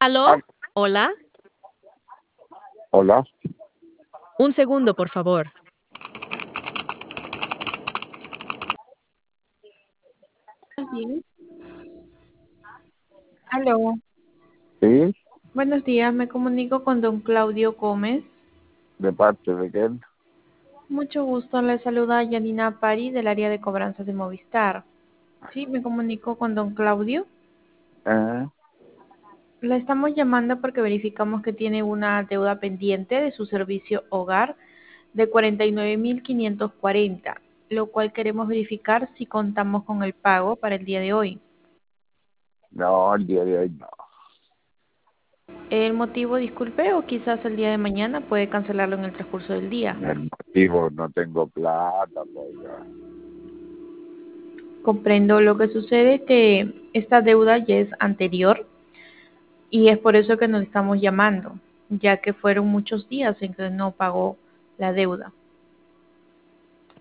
¿Aló? Ah, Hola. hola, Un segundo, por favor. Buenos días. Aló, sí, buenos días, me comunico con don Claudio Gómez. de parte de quién, Mucho gusto, le saluda Yanina Pari del área de cobranzas de Movistar. Sí, me comunico con don Claudio. eh, La estamos llamando porque verificamos que tiene una deuda pendiente de su servicio hogar de 49.540, lo cual queremos verificar si contamos con el pago para el día de hoy. no, el día de hoy no, El motivo, disculpe, o quizás el día de mañana puede cancelarlo en el transcurso del día. el motivo no tengo plata, pues, Comprendo. Lo que sucede es que esta deuda ya es anterior y es por eso que nos estamos llamando, ya que fueron muchos días en que no pagó la deuda.